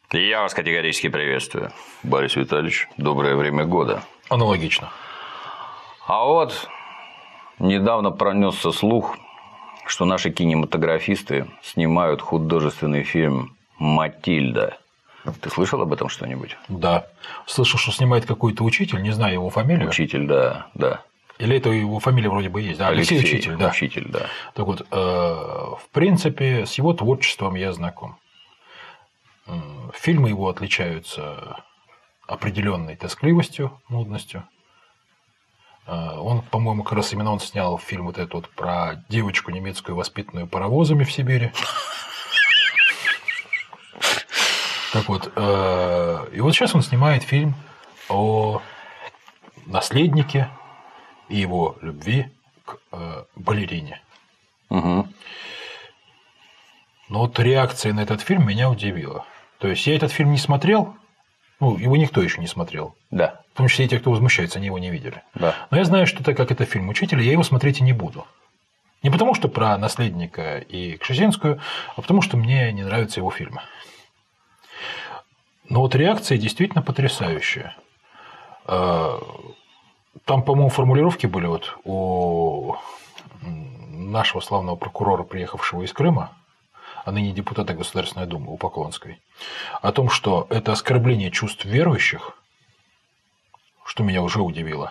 Я вас категорически приветствую, Борис Витальевич. Доброе время года. Аналогично. А вот недавно пронесся слух, что наши кинематографисты снимают художественный фильм «Матильда». Ты слышал об этом что-нибудь? Да. Слышал, что снимает какой-то учитель, не знаю его фамилию. Учитель, да. Или это его фамилия вроде бы есть, да? Алексей Учитель, да. Учитель, да. Так вот, в принципе, с его творчеством я знаком. Фильмы его отличаются определенной тоскливостью, нудностью. Он, по-моему, как раз именно он снял фильм вот этот вот про девочку немецкую, воспитанную паровозами в Сибири. Так вот, и вот сейчас он снимает фильм о наследнике и его любви к балерине. Угу. Но вот реакция на этот фильм меня удивила. То есть я этот фильм не смотрел, его никто еще не смотрел. Да. В том числе и те, кто возмущается, они его не видели. Да. Но я знаю, что так как это фильм учителя, я его смотреть и не буду. Не потому, что про наследника и Кшесинскую, а потому, что мне не нравятся его фильмы. Но вот реакция действительно потрясающая. Там, по-моему, формулировки были вот у нашего славного прокурора, приехавшего из Крыма, а ныне депутата Государственной Думы, у Поклонской, о том, что это оскорбление чувств верующих, что меня уже удивило,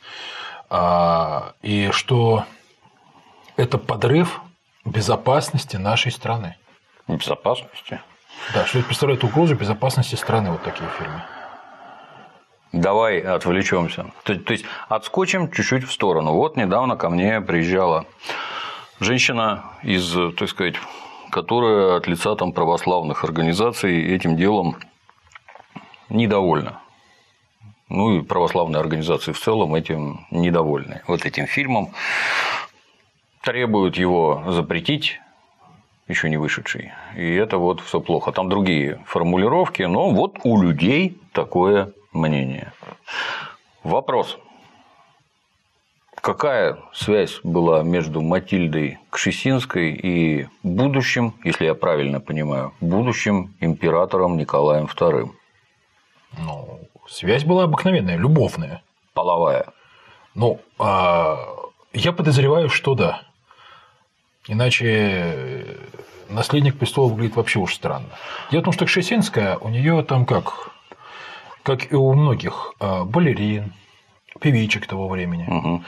и что это подрыв безопасности нашей страны. Безопасности? Да, что это представляет угрозу безопасности страны, вот такие фильмы. Давай отвлечемся. То есть отскочим чуть-чуть в сторону. Вот недавно ко мне приезжала женщина из, так сказать, которая от лица там православных организаций этим делом недовольна. Ну и православные организации в целом этим недовольны. Вот этим фильмом требуют его запретить, еще не вышедший. И это вот все плохо. Там другие формулировки, но вот у людей такое мнение. Вопрос. Какая связь была между Матильдой Кшесинской и будущим, если я правильно понимаю, будущим императором Николаем II? Связь была обыкновенная, любовная. Половая. Я подозреваю, что да. Иначе наследник престола выглядит вообще уж странно. Дело в том, что Кшесинская, у нее там как и у многих балерин, певичек того времени. Угу.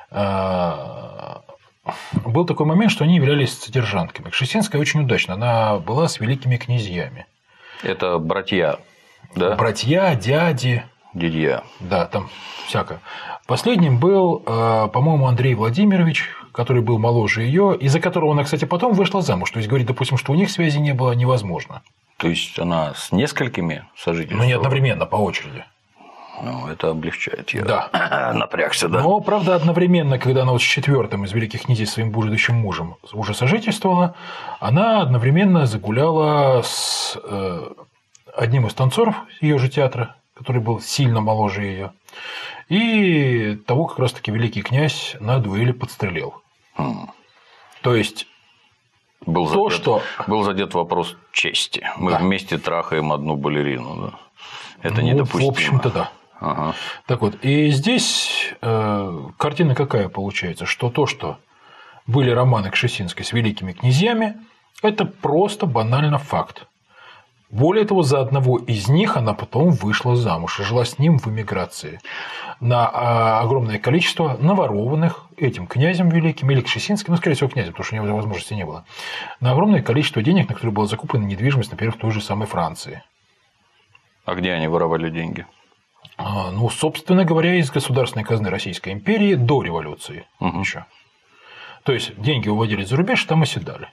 Был такой момент, что они являлись содержанками. Кшесинская очень удачно, она была с великими князьями. Это братья, да? Братья, дяди. Дядья. Да, там всякое. Последним был, по-моему, Андрей Владимирович, который был моложе ее, из-за которого она, кстати, потом вышла замуж. То есть говорить, допустим, что у них связи не было, невозможно. То есть она с несколькими сожительствовала? Не одновременно, по очереди. Это облегчает. Я да. Напрягся, да. Но, правда, одновременно, когда она вот с четвертым из великих князей своим будущим мужем уже сожительствовала, она одновременно загуляла с одним из танцоров ее же театра, который был сильно моложе ее, и того как раз-таки великий князь на дуэли подстрелил. То есть был задет вопрос чести. Мы вместе трахаем одну балерину. Да? Это недопустимо. В общем-то, да. Ага. Так вот, и здесь картина какая получается? Что то, что были романы Кшесинской с великими князьями, это просто банально факт. Более того, за одного из них она потом вышла замуж и жила с ним в эмиграции на огромное количество наворованных этим князем великим, или Кшесинским, скорее всего, князем, потому что у него возможности не было, на огромное количество денег, на которые была закуплена недвижимость, например, в той же самой Франции. А где они воровали деньги? Собственно говоря, из государственной казны Российской империи до революции еще. То есть деньги уводили за рубеж, там оседали.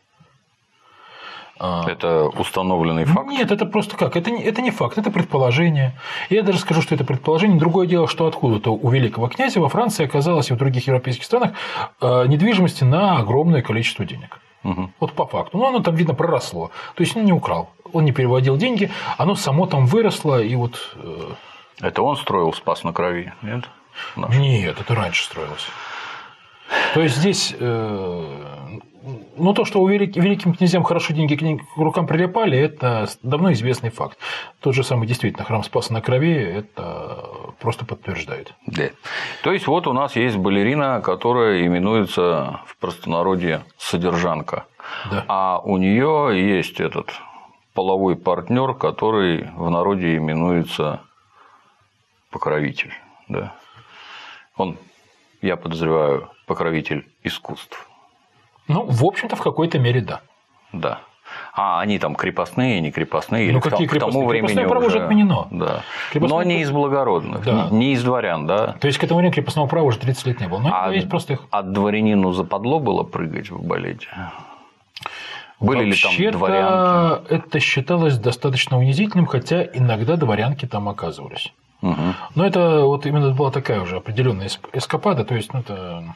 Это установленный факт? Нет, это просто как? Это не факт, это предположение. Я даже скажу, что это предположение. Другое дело, что откуда-то у великого князя во Франции оказалось и в других европейских странах недвижимости на огромное количество денег. Вот по факту. Но оно там, видно, проросло. То есть он не украл, он не переводил деньги, оно само там выросло. И вот... Это он строил Спас на Крови, нет? Нет, это раньше строилось. То есть здесь, ну, то, что у великим князьям хорошо деньги к рукам прилипали, это давно известный факт. Тот же самый, действительно, храм Спаса на Крови это просто подтверждает. Да. То есть, вот у нас есть балерина, которая именуется в простонародье содержанка. Да. А у нее есть этот половой партнер, который в народе именуется покровитель. Да. Он, я подозреваю, покровитель искусств. Ну, в общем-то, в какой-то мере да. Да. А они там крепостные, не крепостные? Ну, какие крепостные? К тому времени крепостное право уже отменено. Да. Крепостное... Но не из благородных, да. не из дворян, да? То есть, к этому времени крепостного права уже 30 лет не было. Но есть простых. А дворянину западло было прыгать в балете? Были ли там дворянки? Это считалось достаточно унизительным, хотя иногда дворянки там оказывались. Угу. Но это вот именно была такая уже определенная эскапада, то есть, ну, это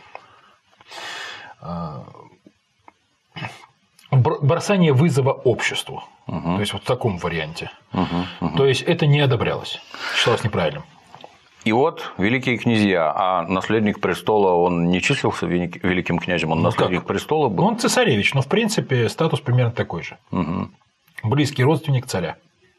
бросание вызова обществу. То есть, вот в таком варианте. То есть, это не одобрялось, считалось неправильным. И вот великие князья, а наследник престола, он не числился великим князем, он наследник престола был? Он цесаревич, но в принципе статус примерно такой же. Близкий родственник царя.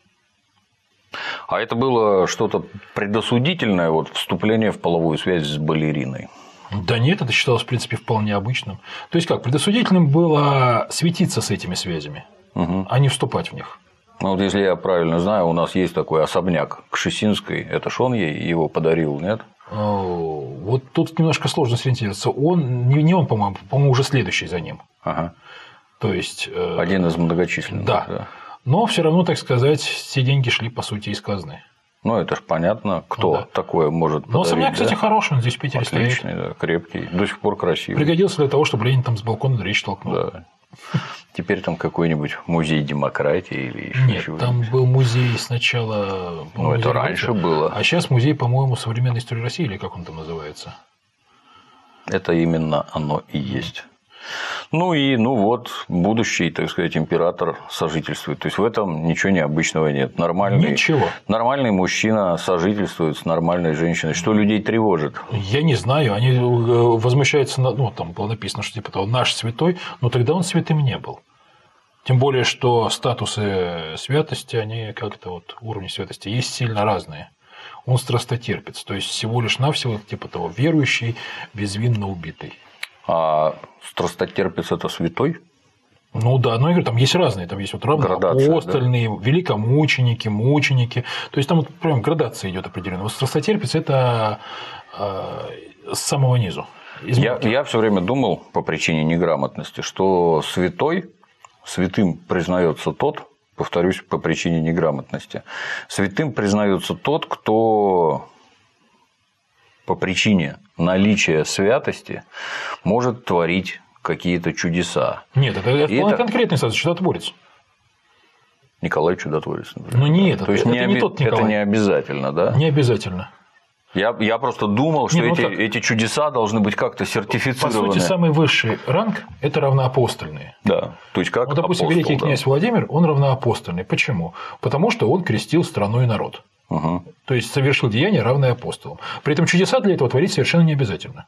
А это было что-то предосудительное, вот вступление в половую связь с балериной? Да нет, это считалось, в принципе, вполне обычным. То есть, как, предосудительным было светиться с этими связями, а не вступать в них. Ну, вот если я правильно знаю, у нас есть такой особняк Кшесинской, это ж он ей его подарил, нет? Вот тут немножко сложно сориентироваться. Он, не он, по-моему, уже следующий за ним. Ага. То есть... Один из многочисленных. Да. Но все равно, так сказать, все деньги шли, по сути, из казны. Ну, это ж понятно, кто такое может подарить. Но особняк, кстати, хороший, он здесь в Питере отличный, стоит. Да, крепкий, до сих пор красивый. Пригодился для того, чтобы Ленин там с балкона речь толкнул. Да. Теперь там какой-нибудь музей демократии или еще Нет, чего-нибудь. там был музей сначала... Ну, это раньше было. А сейчас музей, по-моему, современной истории России, или как он там называется? Это именно оно и есть. Ну и, вот, будущий, так сказать, император сожительствует. То есть, в этом ничего необычного нет. Нормальный мужчина сожительствует с нормальной женщиной. Что людей тревожит? Я не знаю. Они возмущаются, там было написано, что типа наш святой, но тогда он святым не был. Тем более, что статусы святости, они как-то вот уровни святости есть сильно разные. Он страстотерпец, то есть всего лишь навсего типа того верующий, безвинно убитый. А страстотерпец – это святой? Ну да, но я говорю, там есть разные, там есть вот равноапостольные, да? Великомученики, мученики, то есть там вот прям градация идет определенная. Вот страстотерпец – это с самого низу. Я все время думал по причине неграмотности, что святым признается тот, повторюсь, по причине неграмотности, святым признается тот, кто по причине наличия святости может творить какие-то чудеса. Нет, это конкретный статус, чудотворец. Николай Чудотворец, например. Ну, не это. То есть, это не тот Николай. Это не обязательно, да? Не обязательно. Я просто думал, что эти чудеса должны быть как-то сертифицированы. По сути, самый высший ранг – это равноапостольные. Да. То есть, как допустим, апостол, великий князь Владимир, он равноапостольный. Почему? Потому что он крестил страну и народ. То есть, совершил деяние, равное апостолам. При этом чудеса для этого творить совершенно не обязательно.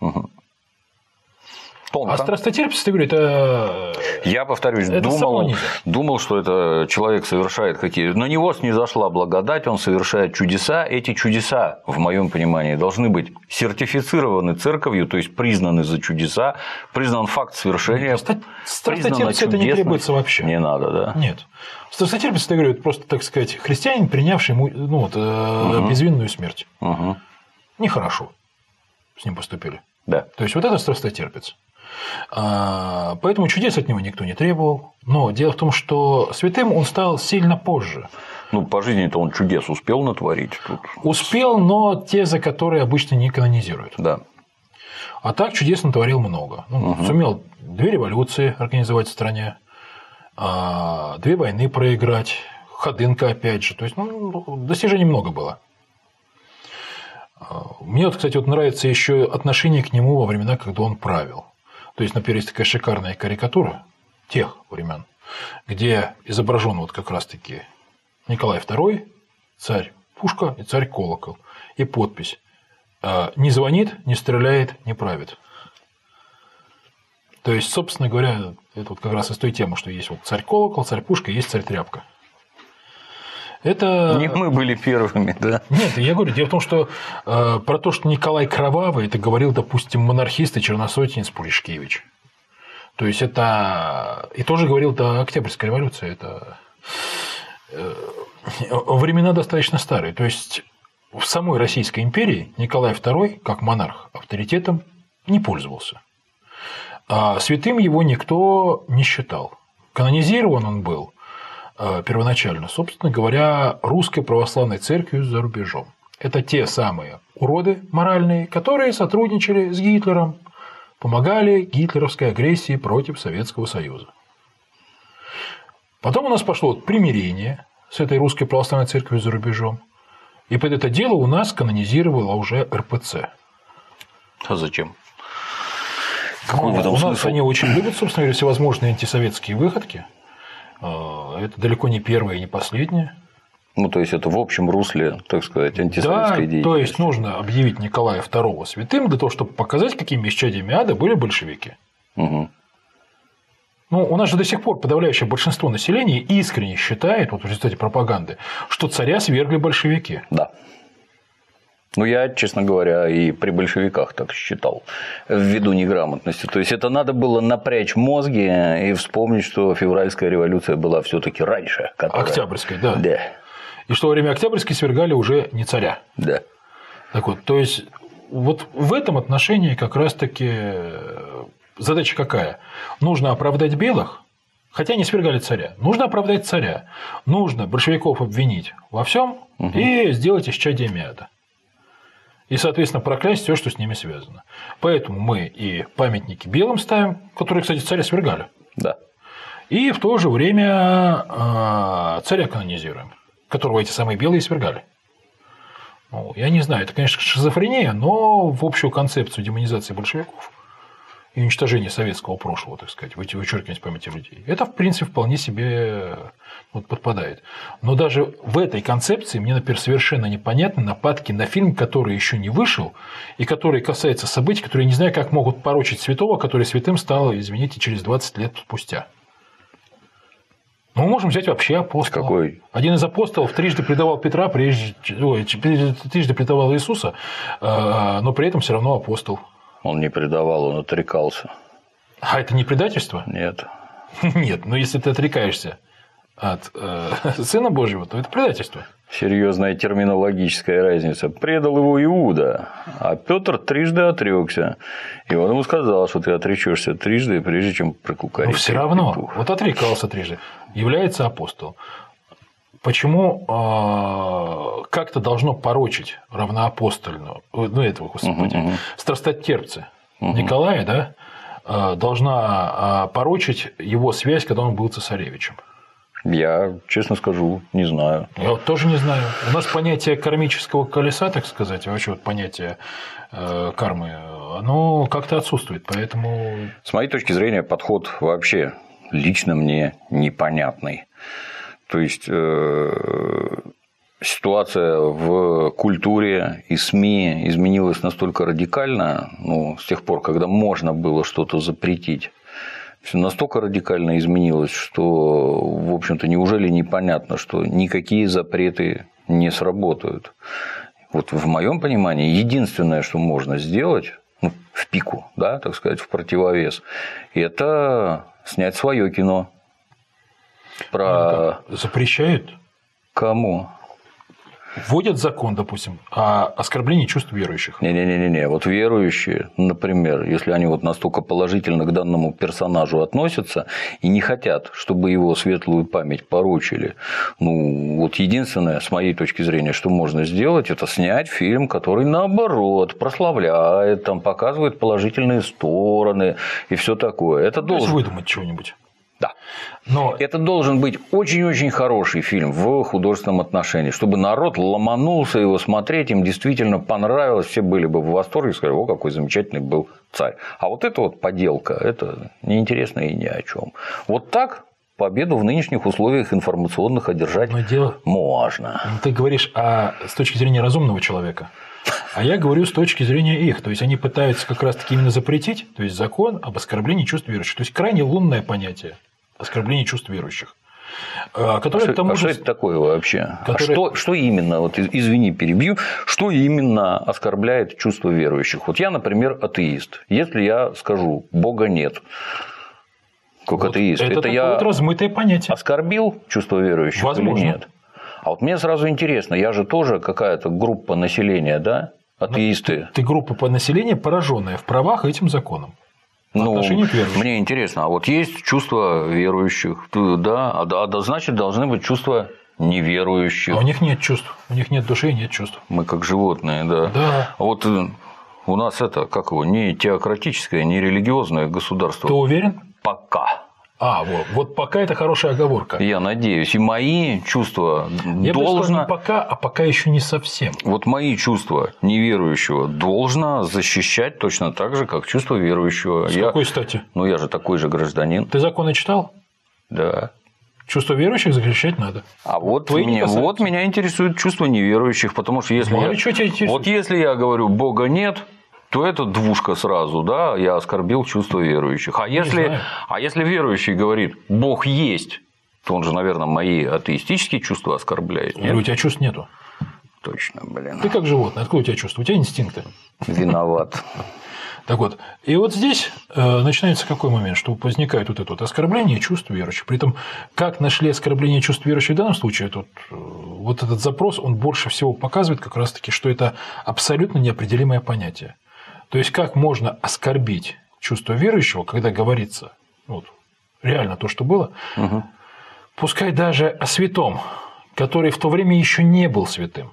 А страстотерпец, ты говоришь, это... Я повторюсь, думал, что это человек совершает какие-то... На него снизошла благодать, он совершает чудеса. Эти чудеса, в моем понимании, должны быть сертифицированы церковью, то есть признаны за чудеса, признан факт совершения. Страстотерпец это не требуется вообще. Не надо, да? Нет. Страстотерпец, я говорю, это просто, так сказать, христианин, принявший безвинную смерть. Нехорошо с ним поступили. Да. То есть, вот это страстотерпец. Поэтому чудес от него никто не требовал. Но дело в том, что святым он стал сильно позже. Ну, по жизни-то он чудес успел натворить. Успел, но те, за которые обычно не канонизируют. Да. А так чудес натворил много. Сумел 2 революции организовать в стране, 2 войны проиграть, Ходынка опять же. То есть, достижений много было. Мне, кстати, нравится еще отношение к нему во времена, когда он правил. То есть, например, есть такая шикарная карикатура тех времен, где изображен как раз-таки Николай II, царь Пушка и царь Колокол. И подпись: «Не звонит, не стреляет, не правит». То есть, собственно говоря, это вот как раз из той темы, что есть вот царь-колокол, царь-пушка, есть царь-тряпка. Это... Не мы были первыми, да? Нет, я говорю, дело в том, что про то, что Николай Кровавый, это говорил, допустим, монархист и черносотенец Пуришкевич. То есть, это... И тоже говорил, да, Октябрьская революция, это... Времена достаточно старые. То есть, в самой Российской империи Николай II, как монарх, авторитетом не пользовался. А святым его никто не считал. Канонизирован он был первоначально, собственно говоря, Русской Православной Церковью за рубежом. Это те самые уроды моральные, которые сотрудничали с Гитлером, помогали гитлеровской агрессии против Советского Союза. Потом у нас пошло примирение с этой Русской Православной Церковью за рубежом, и под это дело у нас канонизировала уже РПЦ. А зачем? У нас они очень любят, собственно говоря, всевозможные антисоветские выходки. Это далеко не первое и не последнее. Ну, то есть, это в общем русле, так сказать, антисоветской деятельности. То есть, нужно объявить Николая II святым для того, чтобы показать, какими исчадиями ада были большевики. Угу. Ну, у нас же до сих пор подавляющее большинство населения искренне считает, вот в результате пропаганды, что царя свергли большевики. Да. Ну, я, честно говоря, и при большевиках так считал, ввиду неграмотности. То есть, это надо было напрячь мозги и вспомнить, что февральская революция была все-таки раньше. Октябрьская, да. Да. И что во время Октябрьской свергали уже не царя. Да. Так вот, то есть, вот в этом отношении как раз-таки задача какая? Нужно оправдать белых, хотя не свергали царя. Нужно оправдать царя. Нужно большевиков обвинить во всем и сделать исчадиями ада. И, соответственно, проклясть все, что с ними связано. Поэтому мы и памятники белым ставим, которые, кстати, царя свергали. Да. И в то же время царя канонизируем, которого эти самые белые свергали. Ну, я не знаю, это, конечно, шизофрения, но в общую концепцию демонизации большевиков и уничтожения советского прошлого, так сказать, вычеркивания с памяти людей, это, в принципе, вполне себе вот подпадает. Но даже в этой концепции мне, например, совершенно непонятны нападки на фильм, который еще не вышел, и который касается событий, которые я не знаю, как могут порочить святого, который святым стал, извините, через 20 лет спустя. Ну, мы можем взять вообще апостола. Какой? Один из апостолов трижды предавал Петра, трижды предавал Иисуса, но при этом все равно апостол. Он не предавал, он отрекался. А это не предательство? Нет. Нет, но если ты отрекаешься от Сына Божьего, то это предательство. Серьезная терминологическая разница. Предал его Иуда, а Петр трижды отрекся. И он ему сказал, что ты отречешься трижды, прежде чем прокукарить. Но все равно, вот отрекался трижды, является апостол. Почему как-то должно порочить равноапостольного, ну, этого, Господи, страстотерпца Николая, да, должна порочить его связь, когда он был цесаревичем? Я, честно скажу, не знаю. Я вот тоже не знаю. У нас понятие кармического колеса, так сказать, вообще вот понятие кармы, оно как-то отсутствует, поэтому… С моей точки зрения, подход вообще лично мне непонятный. То есть, ситуация в культуре и СМИ изменилась настолько радикально, ну, с тех пор, когда можно было что-то запретить. Все настолько радикально изменилось, что, в общем-то, неужели непонятно, что никакие запреты не сработают. Вот в моем понимании единственное, что можно сделать, ну, в пику, да, так сказать, в противовес, это снять свое кино. Про… Запрещают? Кому? Вводят закон, допустим, о оскорблении чувств верующих. Не-не-не, вот верующие, например, если они вот настолько положительно к данному персонажу относятся и не хотят, чтобы его светлую память порочили, ну, вот единственное, с моей точки зрения, что можно сделать, это снять фильм, который, наоборот, прославляет, там, показывает положительные стороны и все такое. Это должен… выдумать чего-нибудь. Да. Но это должен быть очень-очень хороший фильм в художественном отношении, чтобы народ ломанулся его смотреть, им действительно понравилось, все были бы в восторге и сказали, о, какой замечательный был царь. А вот это вот поделка, это неинтересно и ни о чем. Вот так победу в нынешних условиях информационных одержать можно. Ты говоришь с точки зрения разумного человека. А я говорю с точки зрения их. То есть они пытаются как раз-таки именно запретить, то есть закон об оскорблении чувств верующих. То есть крайне лунное понятие оскорбление чувств верующих. Которое, что это такое вообще? Что именно, вот извини, перебью, что именно оскорбляет чувства верующих? Вот я, например, атеист. Если я скажу «Бога нет», как атеист, это я размытое понятие. Оскорбил чувства верующих? Возможно. Или нет? А вот мне сразу интересно, я же тоже какая-то группа населения, да? Атеисты. Ты группа по населению, пораженная в правах этим законом. Мне интересно, а вот есть чувства верующих, да, а значит, должны быть чувства неверующих. А у них нет чувств, у них нет души, нет чувств. Мы как животные, да. Да. А вот у нас это, как его, не теократическое, не религиозное государство. Ты уверен? Пока. Вот пока это хорошая оговорка. Я надеюсь. И мои чувства Я бы сказал, не пока, а пока еще не совсем. Вот мои чувства неверующего должно защищать точно так же, как чувства верующего. С какой стати? Я же такой же гражданин. Ты законы читал? Да. Чувства верующих защищать надо. А вот меня интересует чувство неверующих, потому что если я говорю «Бога нет», то это двушка сразу, да, я оскорбил чувство верующих. А если верующий говорит «Бог есть», то он же, наверное, мои атеистические чувства оскорбляет. Нет? У тебя чувств нету. Точно, блин. Ты как животное, откуда у тебя чувства? У тебя инстинкты. Виноват. Так вот, и вот здесь начинается какой момент, что возникает вот это вот оскорбление чувств верующих. При этом, как нашли оскорбление чувств верующих в данном случае, вот этот запрос, он больше всего показывает как раз-таки, что это абсолютно неопределимое понятие. То есть, как можно оскорбить чувство верующего, когда говорится реально то, что было, пускай даже о святом, который в то время еще не был святым.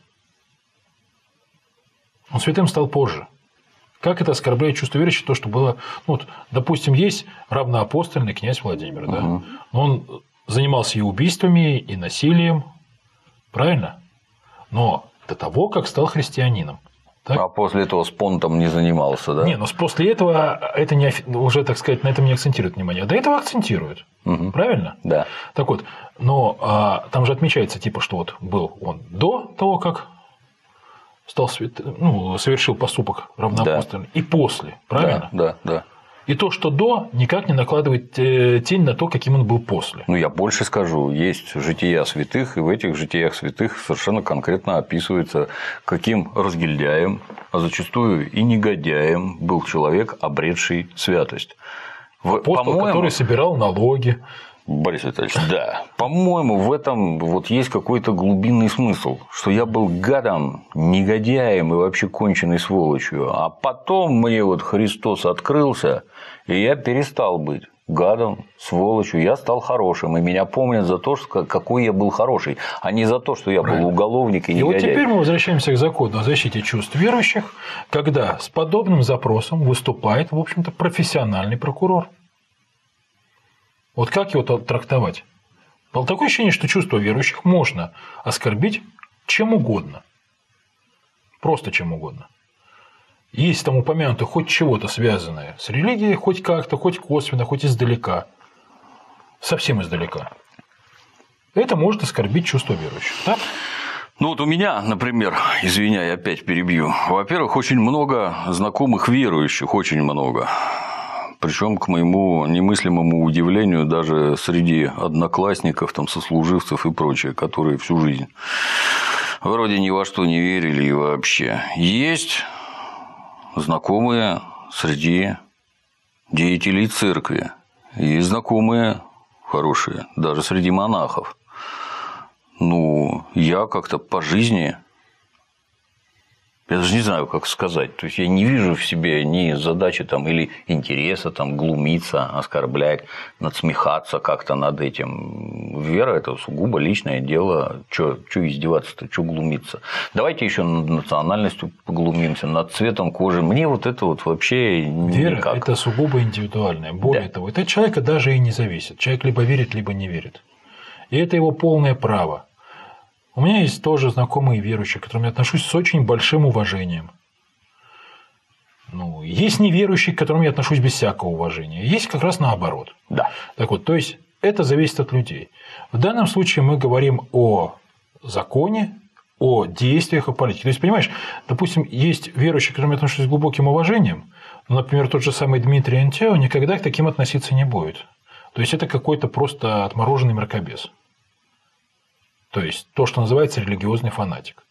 Он святым стал позже. Как это оскорбляет чувство верующих, то, что было, допустим, есть равноапостольный князь Владимир, да? Он занимался и убийствами, и насилием, правильно? Но до того, как стал христианином. Так? А после этого спонтом не занимался, да? Но после этого это уже, так сказать, на этом не акцентирует внимание. До этого акцентирует. Правильно? Да. Так вот, но там же отмечается, что был он до того, как стал совершил поступок равноапостольный, и после, правильно? Да. И то, что до, никак не накладывает тень на то, каким он был после. Я больше скажу. Есть жития святых, и в этих житиях святых совершенно конкретно описывается, каким разгильдяем, а зачастую и негодяем был человек, обретший святость. Апостол, который собирал налоги. Борис Витальевич, да. По-моему, в этом есть какой-то глубинный смысл, что я был гадом, негодяем и вообще конченной сволочью. А потом мне Христос открылся, и я перестал быть гадом, сволочью. Я стал хорошим, и меня помнят за то, какой я был хороший, а не за то, что я был уголовник и негодяй. И вот теперь мы возвращаемся к закону о защите чувств верующих, когда с подобным запросом выступает, в общем-то, профессиональный прокурор. Вот как его трактовать? Было такое ощущение, что чувство верующих можно оскорбить чем угодно. Просто чем угодно. Есть там упомянуто хоть чего-то связанное с религией, хоть как-то, хоть косвенно, хоть издалека. Совсем издалека. Это может оскорбить чувство верующих. Так? У меня, например, извиняй, опять перебью. Во-первых, очень много знакомых верующих, очень много. Причем, к моему немыслимому удивлению, даже среди одноклассников, сослуживцев и прочее, которые всю жизнь вроде ни во что не верили и вообще. Есть знакомые среди деятелей церкви, есть знакомые хорошие, даже среди монахов. Я как-то по жизни... Я даже не знаю, как сказать. То есть, я не вижу в себе ни задачи или интереса глумиться, оскорблять, надсмехаться как-то над этим. Вера – это сугубо личное дело. Чё издеваться-то, чё глумиться? Давайте еще над национальностью поглумимся, над цветом кожи. Мне это вообще никак. Вера – это сугубо индивидуальное. Более того, это от человека даже и не зависит. Человек либо верит, либо не верит. И это его полное право. У меня есть тоже знакомые верующие, к которым я отношусь с очень большим уважением. Есть неверующие, к которым я отношусь без всякого уважения. Есть как раз наоборот. Да. Так вот, то есть, это зависит от людей. В данном случае мы говорим о законе, о действиях, о политике. То есть, понимаешь, допустим, есть верующие, к которым я отношусь с глубоким уважением, но, например, тот же самый Дмитрий Антео никогда к таким относиться не будет. То есть, это какой-то просто отмороженный мракобес. То есть, то, что называется религиозный фанатик.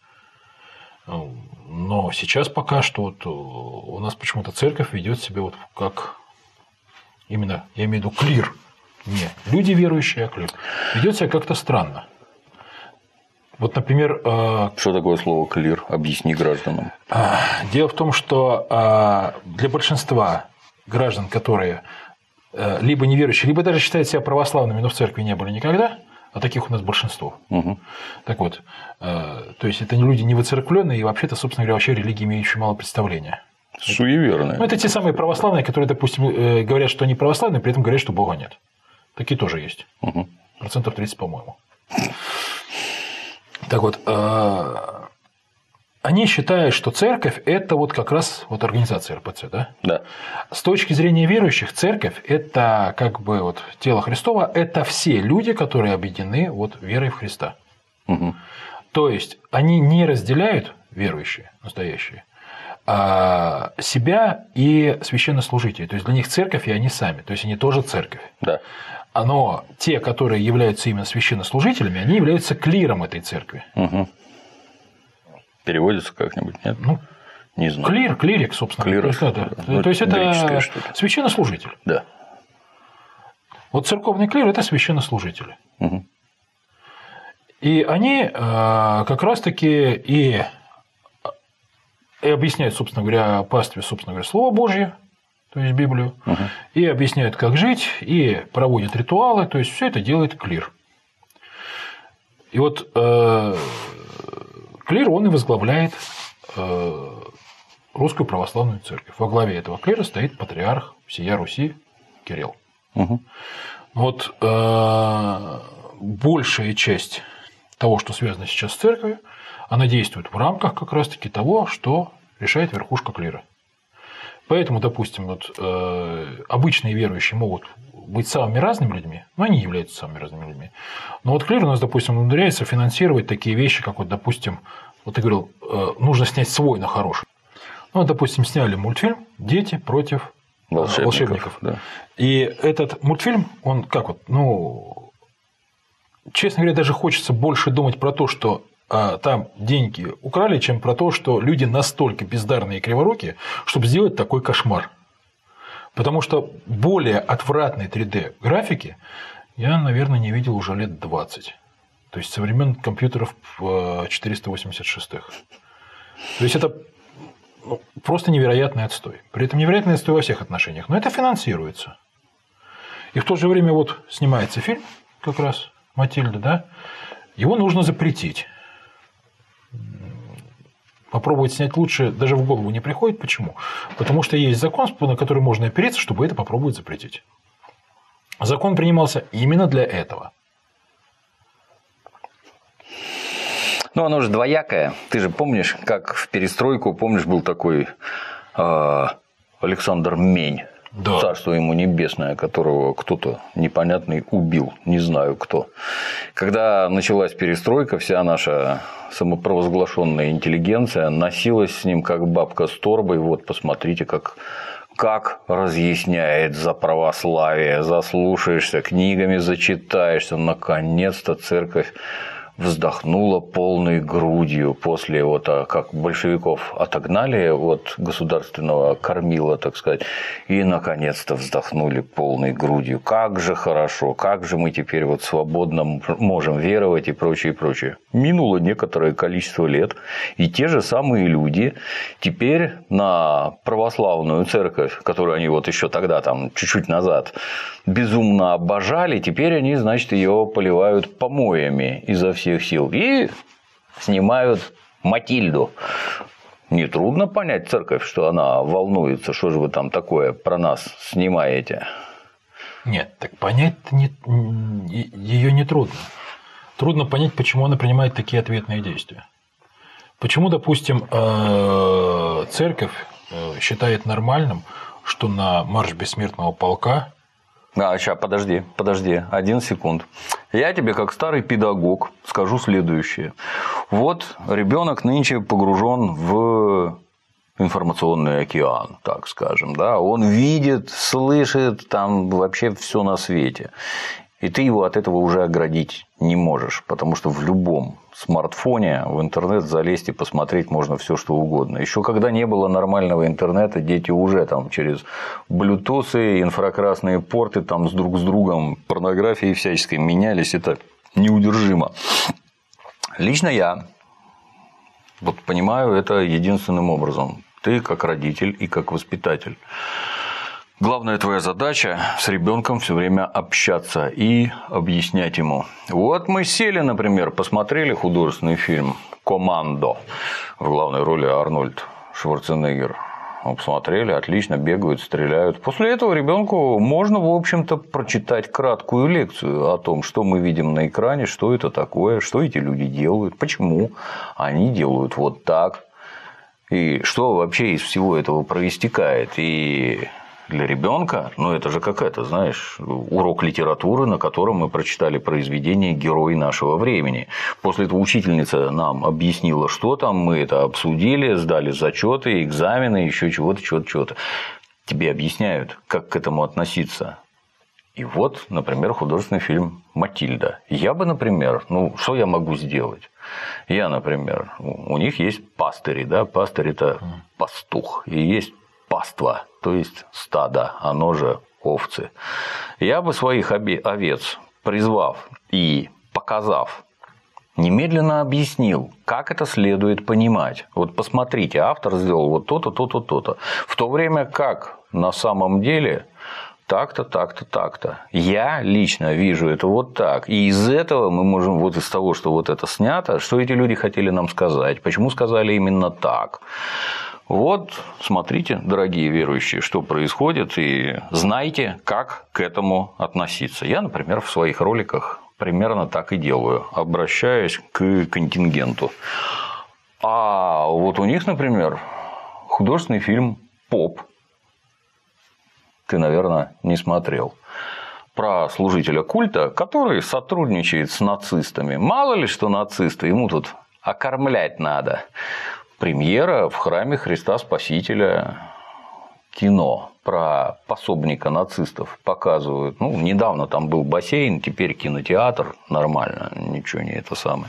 Но сейчас пока что вот у нас почему-то церковь ведет себя вот как именно, я имею в виду клир, не люди верующие, а клир, ведет себя как-то странно. Вот, например... Что такое слово «клир»? Объясни гражданам. Дело в том, что для большинства граждан, которые либо неверующие, либо даже считают себя православными, но в церкви не были никогда, а таких у нас большинство. Угу. Так вот, то есть, это люди не выцерквленные и вообще-то, собственно говоря, вообще религии имеющие мало представления. Суеверные. Ну, это те самые православные, которые, допустим, говорят, что они православные, при этом говорят, что Бога нет. Такие тоже есть. Угу. 30%, по-моему. Так вот, они считают, что церковь – это вот как раз вот организация РПЦ, да? Да. С точки зрения верующих, церковь – это как бы вот тело Христова, это все люди, которые объединены вот верой в Христа. Угу. То есть, они не разделяют, верующие, настоящие, себя и священнослужителей. То есть, для них церковь и они сами. То есть, они тоже церковь. Да. Но те, которые являются именно священнослужителями, они являются клиром этой церкви. Угу. Переводится как-нибудь, нет? Ну, не знаю. Клирик, собственно. Клирик, то есть, это священнослужитель. Да. Вот церковный клир – это священнослужители. Угу. И они как раз-таки и объясняют, собственно говоря, пастве, собственно говоря, Слово Божье, то есть Библию, и объясняют, как жить, и проводят ритуалы, то есть все это делает клир. И вот клир, он и возглавляет Русскую Православную Церковь. Во главе этого клира стоит патриарх всея Руси Кирилл. Вот большая часть того, что связано сейчас с церковью, она действует в рамках как раз-таки того, что решает верхушка клира. Поэтому, допустим, вот, обычные верующие могут быть самыми разными людьми, но они являются самыми разными людьми. Но вот клир у нас, допустим, умудряется финансировать такие вещи, как, вот, допустим, вот ты говорил, нужно снять свой на хороший. Ну, вот, допустим, сняли мультфильм «Дети против волшебников». Да. И этот мультфильм, он как вот, ну, честно говоря, даже хочется больше думать про то, что там деньги украли, чем про то, что люди настолько бездарные и криворукие, чтобы сделать такой кошмар. Потому что более отвратной 3D-графики я, наверное, не видел уже лет 20. То есть, со времен компьютеров 486-х. То есть, это просто невероятный отстой. При этом невероятный отстой во всех отношениях. Но это финансируется. И в то же время вот снимается фильм, как раз «Матильда», да? Его нужно запретить. Попробовать снять лучше даже в голову не приходит. Почему? Потому что есть закон, на который можно опереться, чтобы это попробовать запретить. Закон принимался именно для этого. Ну, оно же двоякое. Ты же помнишь, как в перестройку, помнишь, был такой Александр Мень. Да. Царство ему небесное, которого кто-то непонятный убил, не знаю кто. Когда началась перестройка, вся наша самопровозглашенная интеллигенция носилась с ним как бабка с торбой. Вот посмотрите, как разъясняет за православие, заслушаешься, книгами зачитаешься. Наконец-то церковь вздохнула полной грудью после вот, как большевиков отогнали от государственного кормила, так сказать, и наконец-то вздохнули полной грудью. Как же хорошо, как же мы теперь вот свободно можем веровать и прочее, и прочее. Минуло некоторое количество лет, и те же самые люди теперь на православную церковь, которую они вот еще тогда, там, чуть-чуть назад, безумно обожали, теперь они, значит, ее поливают помоями изо всех сил и снимают Матильду. Нетрудно понять церковь, что она волнуется, что же вы там такое про нас снимаете. Нет, так понять ее не трудно. Трудно понять, почему она принимает такие ответные действия. Почему, допустим, церковь считает нормальным, что на марш бессмертного полка Сейчас, подожди, 1 секунд. Я тебе, как старый педагог, скажу следующее. Вот ребенок нынче погружен в информационный океан, так скажем, да, он видит, слышит там вообще все на свете. И ты его от этого уже оградить не можешь, потому что в любом смартфоне в интернет залезть и посмотреть можно все что угодно. Еще когда не было нормального интернета, дети уже там через блютусы, инфракрасные порты там друг с другом порнографией всяческой менялись, это неудержимо. Лично я вот понимаю это единственным образом. Ты как родитель и как воспитатель. Главная твоя задача с ребенком все время общаться и объяснять ему. Вот мы сели, например, посмотрели художественный фильм «Командо». В главной роли Арнольд Шварценеггер. Посмотрели, отлично, бегают, стреляют. После этого ребенку можно, в общем-то, прочитать краткую лекцию о том, что мы видим на экране, что это такое, что эти люди делают, почему они делают вот так. И что вообще из всего этого проистекает. И для ребенка, это же какая-то, знаешь, урок литературы, на котором мы прочитали произведение «Герой нашего времени». После этого учительница нам объяснила, что там, мы это обсудили, сдали зачеты, экзамены, еще чего-то. Тебе объясняют, как к этому относиться. И вот, например, художественный фильм «Матильда». Я бы, например, что я могу сделать? Я, например, у них есть пастыри, да, пастырь – это пастух, и есть паства, то есть стадо, оно же овцы. Я бы своих овец, призвав и показав, немедленно объяснил, как это следует понимать. Вот посмотрите, автор сделал вот то-то, то-то, то-то. В то время как на самом деле так-то, так-то, так-то. Я лично вижу это вот так. И из этого мы можем, вот из того, что вот это снято, что эти люди хотели нам сказать, почему сказали именно так. Вот, смотрите, дорогие верующие, что происходит, и знайте, как к этому относиться. Я, например, в своих роликах примерно так и делаю, обращаясь к контингенту. А вот у них, например, художественный фильм «Поп». Ты, наверное, не смотрел. Про служителя культа, который сотрудничает с нацистами. Мало ли, что нацисты, ему тут окормлять надо. Премьера в храме Христа Спасителя. Кино про пособника нацистов показывают. Недавно там был бассейн, теперь кинотеатр. Нормально, ничего не это самое.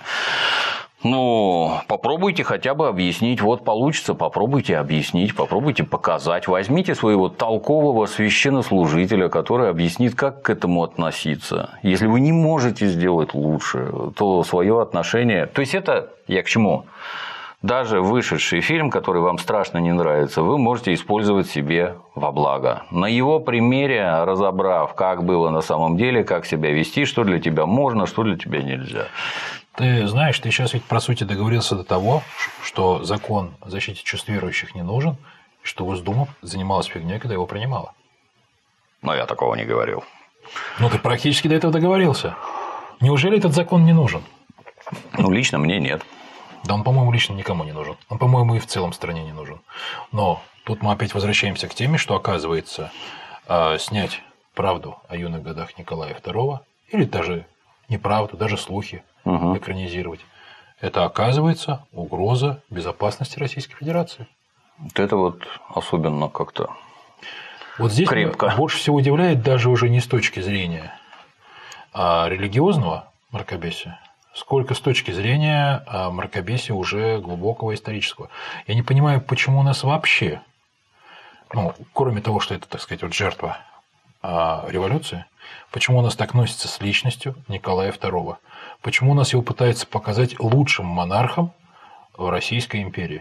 Попробуйте хотя бы объяснить. Вот получится, попробуйте объяснить, попробуйте показать. Возьмите своего толкового священнослужителя, который объяснит, как к этому относиться. Если вы не можете сделать лучше, то свое отношение... То есть, это я к чему? Даже вышедший фильм, который вам страшно не нравится, вы можете использовать себе во благо. На его примере, разобрав, как было на самом деле, как себя вести, что для тебя можно, что для тебя нельзя. Ты знаешь, ты сейчас ведь, по сути, договорился до того, что закон о защите чувств верующих не нужен, и что Госдума занималась фигней, когда его принимала. Но я такого не говорил. Ты практически до этого договорился. Неужели этот закон не нужен? Лично мне нет. Да он, по-моему, лично никому не нужен. Он, по-моему, и в целом стране не нужен. Но тут мы опять возвращаемся к теме, что, оказывается, снять правду о юных годах Николая II, или даже неправду, даже слухи экранизировать, это, оказывается, угроза безопасности Российской Федерации. Это вот особенно как-то вот здесь крепко. Больше всего удивляет даже уже не с точки зрения религиозного мракобесия, сколько с точки зрения мракобесия уже глубокого исторического. Я не понимаю, почему у нас вообще, кроме того, что это, так сказать, вот жертва революции, почему у нас так носится с личностью Николая II? Почему у нас его пытаются показать лучшим монархом в Российской империи?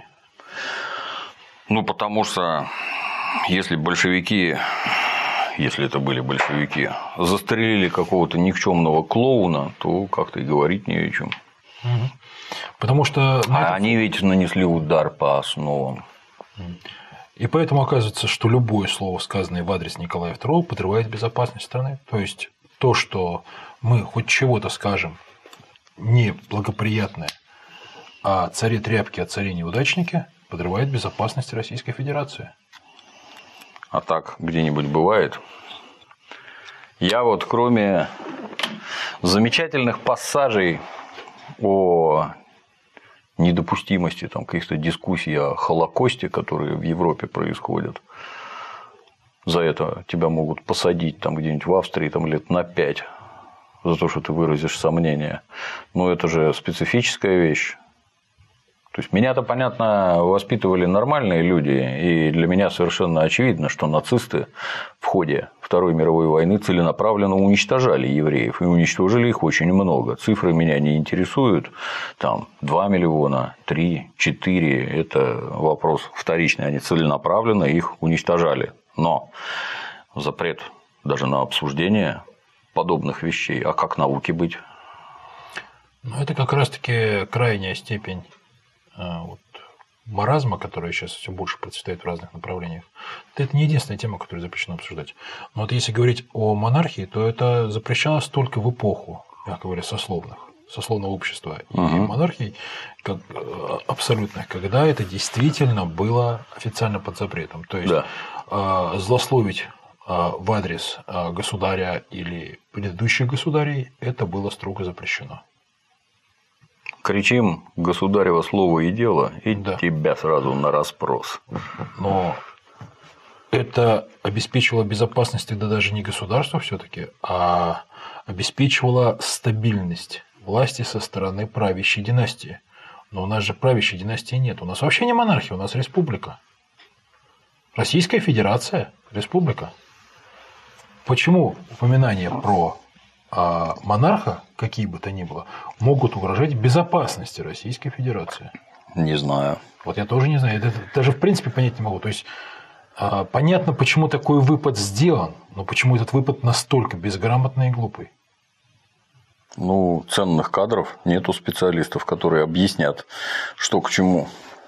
Потому что если большевики, если это были большевики, застрелили какого-то никчемного клоуна, то как-то и говорить не о чем. Потому что... они ведь нанесли удар по основам. И поэтому оказывается, что любое слово, сказанное в адрес Николая II, подрывает безопасность страны. То есть, то, что мы хоть чего-то скажем неблагоприятное о царе тряпки, о царе неудачнике, подрывает безопасность Российской Федерации. А так где-нибудь бывает? Я вот кроме замечательных пассажей о недопустимости там, каких-то дискуссий о Холокосте, которые в Европе происходят, за это тебя могут посадить там, где-нибудь в Австрии там, лет на 5 за то, что ты выразишь сомнения. Но это же специфическая вещь. То есть, меня-то, понятно, воспитывали нормальные люди, и для меня совершенно очевидно, что нацисты в ходе Второй мировой войны целенаправленно уничтожали евреев, и уничтожили их очень много. Цифры меня не интересуют, там 2 миллиона, 3, 4 – это вопрос вторичный, они целенаправленно их уничтожали. Но запрет даже на обсуждение подобных вещей, а как науке быть? Ну, это как раз-таки крайняя степень вот, маразма, которая сейчас все больше процветает в разных направлениях. Это не единственная тема, которую запрещено обсуждать. Но вот если говорить о монархии, то это запрещалось только в эпоху, мягко говоря, сословного общества и монархий как абсолютных, когда это действительно было официально под запретом. То есть злословить в адрес государя или предыдущих государей это было строго запрещено. Кричим государево слово и дело, и тебя сразу на расспрос. Но это обеспечивало безопасность тогда даже не государства все-таки, а обеспечивало стабильность власти со стороны правящей династии. Но у нас же правящей династии нет. У нас вообще не монархия, у нас республика. Российская Федерация, республика. Почему упоминания про монарха, какие бы то ни было, могут угрожать безопасности Российской Федерации? Не знаю. Вот я тоже не знаю. Это даже в принципе понять не могу. То есть понятно, почему такой выпад сделан, но почему этот выпад настолько безграмотный и глупый? Ну, ценных кадров, нету специалистов, которые объяснят, что к чему.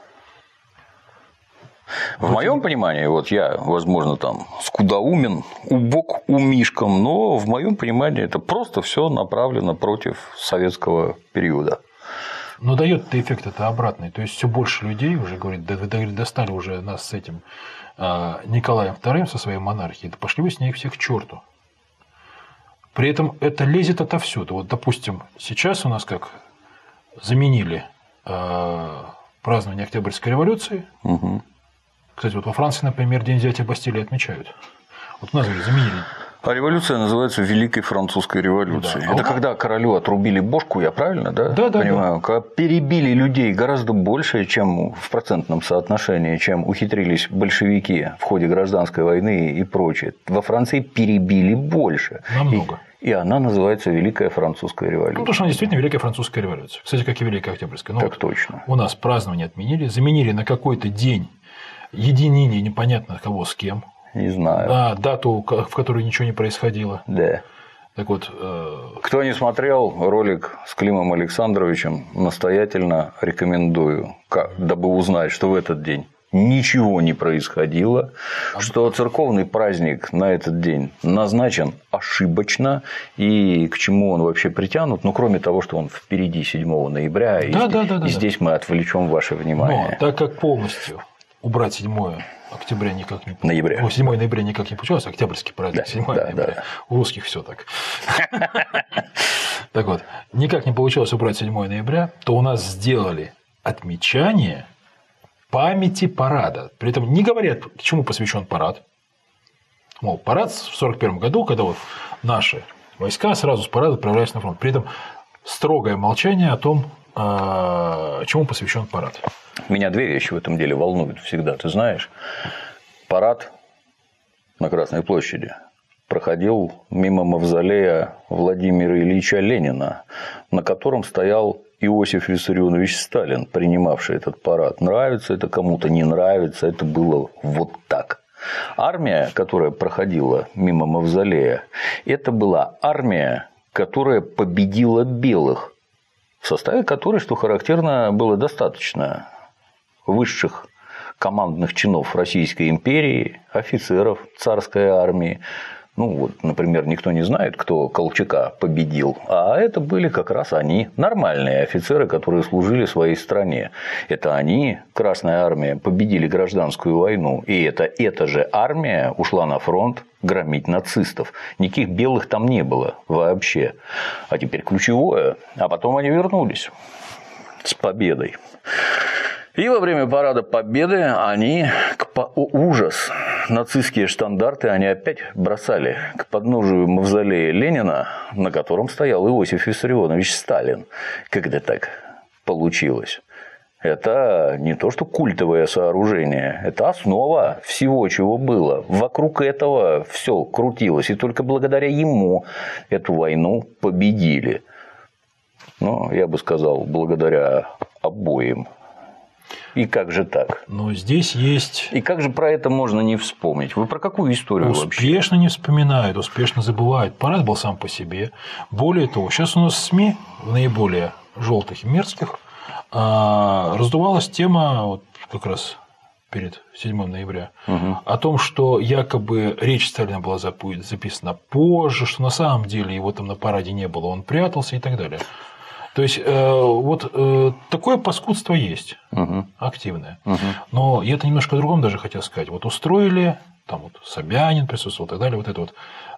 В моем понимании, вот я, возможно, там скудоумен, убог умишком, но в моем понимании это просто все направлено против советского периода. Но дает это эффект это обратный. То есть все больше людей уже говорит, да вы достали уже нас с этим Николаем II со своей монархией, да пошли вы с ней всех к черту. При этом это лезет отовсюду. Вот, допустим, сейчас у нас как заменили празднование Октябрьской революции. Угу. Кстати, вот во Франции, например, День взятия Бастилии отмечают. Вот у нас заменили. А революция называется Великой Французской революцией. Да. Это когда королю отрубили бошку, я правильно, да? Да, понимаю? Когда перебили людей гораздо больше, чем в процентном соотношении, чем ухитрились большевики в ходе гражданской войны и прочее. Во Франции перебили больше. Намного. И она называется Великая Французская революция. Ну, потому что она действительно Великая Французская революция. Кстати, как и Великая Октябрьская. Так точно. У нас празднование отменили, заменили на какой-то день единение непонятно кого с кем. Не знаю. На дату, в которой ничего не происходило. Да. Так вот. Кто не смотрел ролик с Климом Александровичем, настоятельно рекомендую, дабы узнать, что в этот день ничего не происходило, что церковный праздник на этот день назначен ошибочно, и к чему он вообще притянут, ну, кроме того, что он впереди 7 ноября, и здесь мы отвлечем ваше внимание. Но так как полностью убрать 7 октября никак не получилось. Ноября. 7 ноября никак не получилось, октябрьский праздник, 7 ноября. Да. У русских все так. Так вот, никак не получилось убрать 7 ноября, то у нас сделали отмечание памяти парада. При этом не говорят, к чему посвящен парад. Мол, парад в 1941 году, когда вот наши войска сразу с парада отправлялись на фронт. При этом строгое молчание о том, чему посвящен парад. Меня две вещи в этом деле волнуют всегда, ты знаешь. Парад на Красной площади проходил мимо мавзолея Владимира Ильича Ленина, на котором стоял Иосиф Виссарионович Сталин, принимавший этот парад. Нравится это кому-то, не нравится, это было вот так. Армия, которая проходила мимо мавзолея, это была армия, которая победила белых, в составе которой, что характерно, было достаточно высших командных чинов Российской империи, офицеров царской армии, Ну, вот, например, никто не знает, кто Колчака победил, а это были как раз они, нормальные офицеры, которые служили своей стране. Это они, Красная Армия, победили гражданскую войну, и эта же армия ушла на фронт громить нацистов. Никаких белых там не было вообще. А теперь ключевое, а потом они вернулись с победой. И во время парада Победы они, ужас, нацистские штандарты они опять бросали к подножию мавзолея Ленина, на котором стоял Иосиф Виссарионович Сталин. Когда так получилось? Это не то, что культовое сооружение, это основа всего, чего было. Вокруг этого все крутилось, и только благодаря ему эту войну победили. Ну, я бы сказал, благодаря обоим. И как же так? Но здесь есть... И как же про это можно не вспомнить? Вы про какую историю вообще? Успешно не вспоминают, успешно забывают. Парад был сам по себе. Более того, сейчас у нас СМИ, в наиболее желтых и мерзких, раздувалась тема, вот как раз перед 7 ноября, о том, что якобы речь Сталина была записана позже, что на самом деле его там на параде не было, он прятался и так далее. То есть, вот такое паскудство есть, активное. Но я-то немножко о другом даже хотел сказать. Вот устроили, там вот Собянин присутствовал и так далее, вот это вот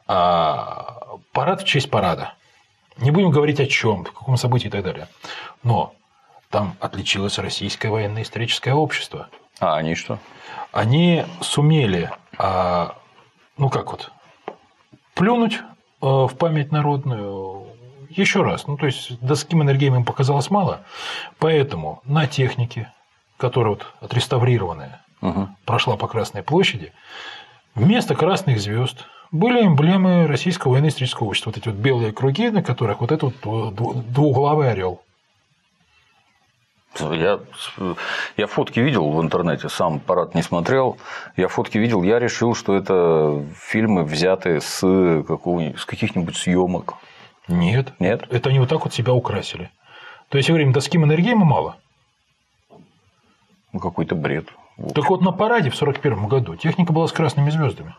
парад в честь парада. Не будем говорить о чем, в каком событии и так далее. Но там отличилось Российское военно-историческое общество. А они что? Они сумели, ну как вот, плюнуть в память народную. Еще раз, ну, то есть, доски Маннергейма им показалось мало, поэтому на технике, которая вот отреставрированная, прошла по Красной площади, вместо красных звезд были эмблемы Российского военно-исторического общества. Вот эти вот белые круги, на которых вот этот вот двуглавый орел. Я фотки видел в интернете, сам парад не смотрел. Я фотки видел, я решил, что это фильмы взяты с каких-нибудь съемок. Нет. Нет? Это они вот так вот себя украсили. То есть, я говорю, доски Маннергейма мало. Ну, какой-то бред. Так вот, на параде в 1941 году техника была с красными звездами,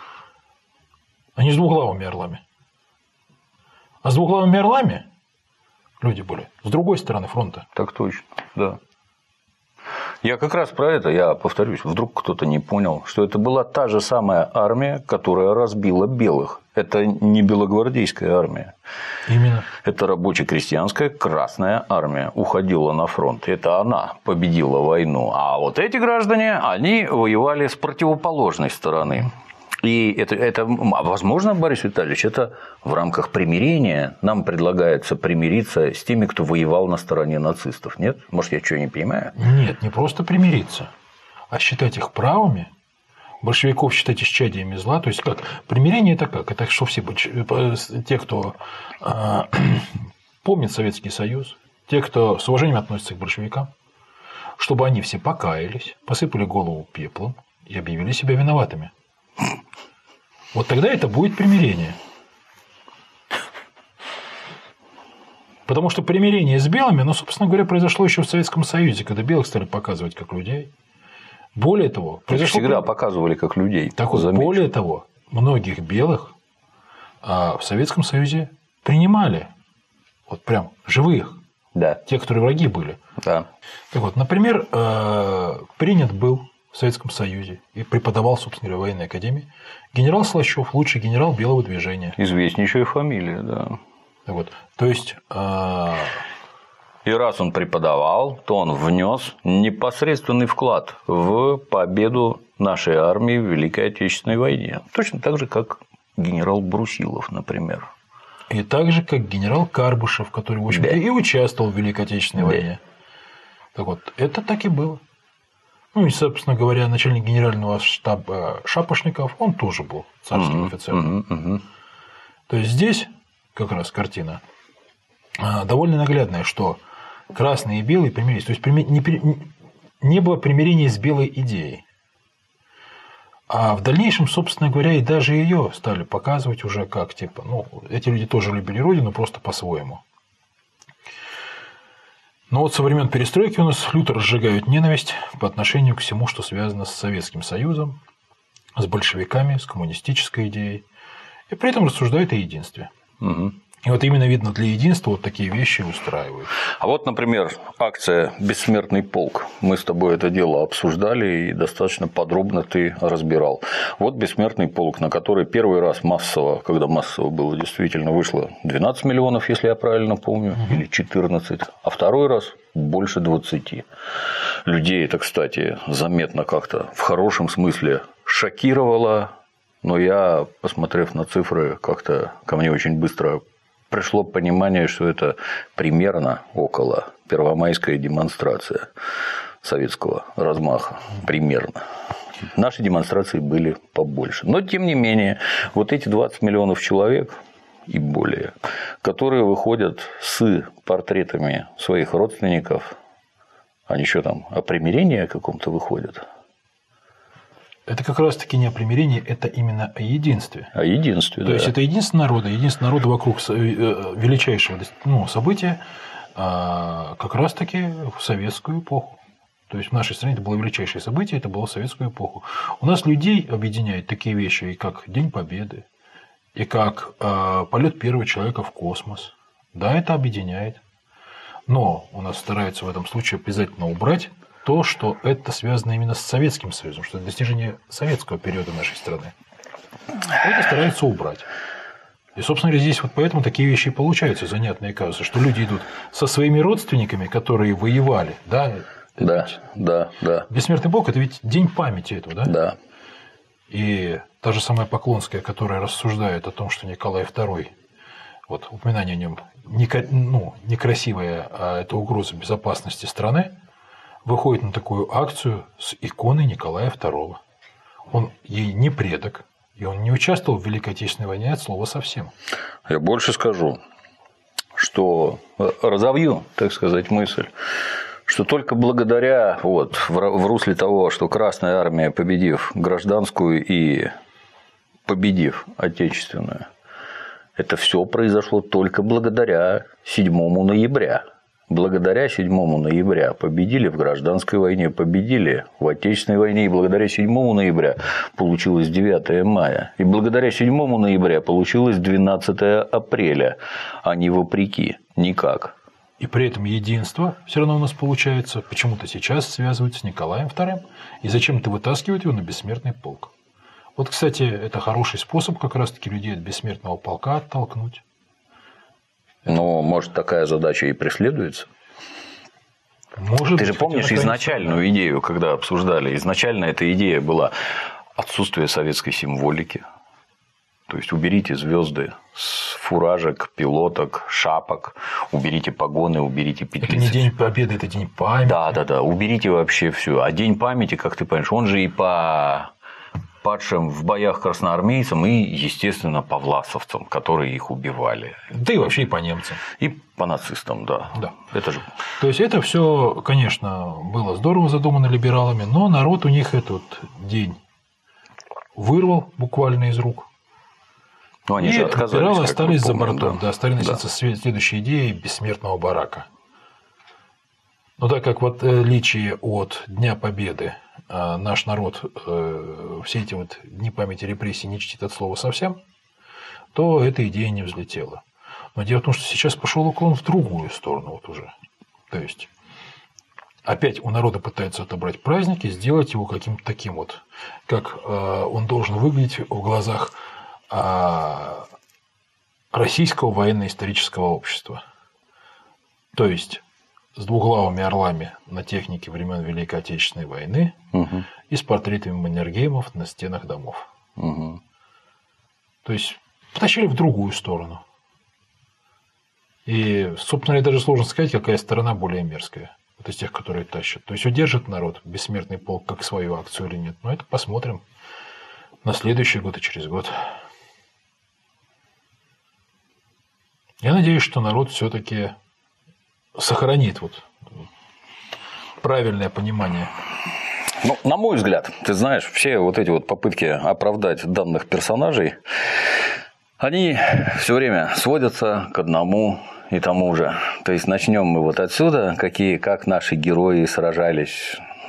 а не с двуглавыми орлами. А с двуглавыми орлами люди были с другой стороны фронта. Так точно, да. Я как раз про это, я повторюсь, вдруг кто-то не понял, что это была та же самая армия, которая разбила белых. Это не белогвардейская армия. Именно. Это рабоче-крестьянская Красная армия уходила на фронт. Это она победила войну. А вот эти граждане, они воевали с противоположной стороны. И это возможно, Борис Витальевич, это в рамках примирения нам предлагается примириться с теми, кто воевал на стороне нацистов. Нет? Может, я что, не понимаю? Нет, не просто примириться, а считать их правыми. Большевиков считать исчадиями зла. То есть, как? Примирение – это как? Это что все те, кто помнит Советский Союз, те, кто с уважением относится к большевикам, чтобы они все покаялись, посыпали голову пеплом и объявили себя виноватыми. Вот тогда это будет примирение. Потому что примирение с белыми, ну, собственно говоря, произошло еще в Советском Союзе, когда белых стали показывать как людей. Более того, произошло... Всегда показывали как людей. Так вот, более того, многих белых в Советском Союзе принимали. Вот прям живых. Да. Те, которые враги были. Да. Так вот, например, принят был в Советском Союзе и преподавал, собственно говоря, в военной академии генерал Слащев, лучший генерал белого движения. Известнейшая фамилия, да. Вот. То есть... И раз он преподавал, то он внес непосредственный вклад в победу нашей армии в Великой Отечественной войне. Точно так же, как генерал Брусилов, например. И так же, как генерал Карбышев, который, в общем-то, и участвовал в Великой Отечественной войне. Так вот, это так и было. Ну и, собственно говоря, начальник генерального штаба Шапошников, он тоже был царским офицером. То есть здесь как раз картина довольно наглядная, что красные и белые примирились. То есть не было примирения с белой идеей. А в дальнейшем, собственно говоря, и даже ее стали показывать уже как, типа, ну, эти люди тоже любили Родину, просто по-своему. Но вот со времен перестройки у нас люто разжигают ненависть по отношению к всему, что связано с Советским Союзом, с большевиками, с коммунистической идеей. и при этом рассуждают о единстве. Угу. И вот именно, видно, для единства вот такие вещи устраивают. А вот, например, акция «Бессмертный полк». Мы с тобой это дело обсуждали и достаточно подробно ты разбирал. Вот «Бессмертный полк», на который первый раз массово, когда массово было действительно, вышло 12 миллионов, если я правильно помню, или 14, а второй раз больше 20. Людей это, кстати, заметно как-то в хорошем смысле шокировало, но я, посмотрев на цифры, как-то ко мне очень быстро пришло понимание, что это примерно около первомайская демонстрация советского размаха. Примерно. Наши демонстрации были побольше. Но, тем не менее, вот эти 20 миллионов человек и более, которые выходят с портретами своих родственников, они что там, о примирении о каком-то выходят? Это как раз-таки не о примирении, это именно о единстве. О единстве, То да. есть это единство народа вокруг величайшего события, как раз-таки в советскую эпоху. То есть в нашей стране это было величайшее событие, это было в советскую эпоху. У нас людей объединяют такие вещи, и как День Победы, и как полет первого человека в космос. Да, это объединяет. Но у нас стараются в этом случае обязательно убрать то, что это связано именно с Советским Союзом, что это достижение советского периода нашей страны. Это стараются убрать. И, собственно говоря, здесь вот поэтому такие вещи и получаются занятные казусы, что люди идут со своими родственниками, которые воевали, да? Да. Бессмертный полк – это ведь день памяти этого, да? Да. И та же самая Поклонская, которая рассуждает о том, что Николай II, вот упоминание о нем некрасивое, а это угроза безопасности страны, выходит на такую акцию с иконой Николая II. Он ей не предок, и он не участвовал в Великой Отечественной войне от слова совсем. Я больше скажу, что разовью, так сказать, мысль, что только благодаря в русле того, что Красная Армия, победив гражданскую и победив отечественную, это все произошло только благодаря 7 ноября. Благодаря 7 ноября победили в гражданской войне, победили в Отечественной войне, и благодаря 7 ноября получилось 9 мая, и благодаря 7 ноября получилось 12 апреля, а не вопреки, никак. И при этом единство все равно у нас получается, почему-то сейчас связывают с Николаем II, и зачем-то вытаскивают его на бессмертный полк. Вот, кстати, это хороший способ как раз-таки людей от бессмертного полка оттолкнуть. Но, может, такая задача и преследуется? Может Ты же быть, помнишь изначальную идею, когда обсуждали? Изначально эта идея была отсутствие советской символики. То есть уберите звезды с фуражек, пилоток, шапок, уберите погоны, уберите петлицы. Это не День Победы, это День памяти. Да, уберите вообще все. А День памяти, как ты понимаешь, он же и по падшим в боях красноармейцам и, естественно, по власовцам, которые их убивали. Да и вообще и по немцам. И по нацистам, да. Это же... То есть это все, конечно, было здорово задумано либералами, но народ у них этот день вырвал буквально из рук. Но они и же отказались, либералы остались за помним, бортом, да, стали носиться следующей идеей бессмертного барака. Но так как в отличие от Дня Победы наш народ все эти вот дни памяти репрессий не чтит от слова совсем, то эта идея не взлетела. Но дело в том, что сейчас пошел уклон в другую сторону вот уже. То есть опять у народа пытаются отобрать праздник и сделать его каким-то таким вот, как он должен выглядеть в глазах российского военно-исторического общества. То есть с двуглавыми орлами на технике времен Великой Отечественной войны и с портретами маннергеймов на стенах домов. То есть потащили в другую сторону. И, собственно говоря, даже сложно сказать, какая сторона более мерзкая. Вот из тех, которые тащат. То есть удержит народ бессмертный полк как свою акцию или нет. Но это посмотрим на следующий год и через год. Я надеюсь, что народ все-таки сохранит вот правильное понимание. Ну, на мой взгляд, ты знаешь, все вот эти вот попытки оправдать данных персонажей, они все время сводятся к одному и тому же. То есть начнем мы вот отсюда, как наши герои сражались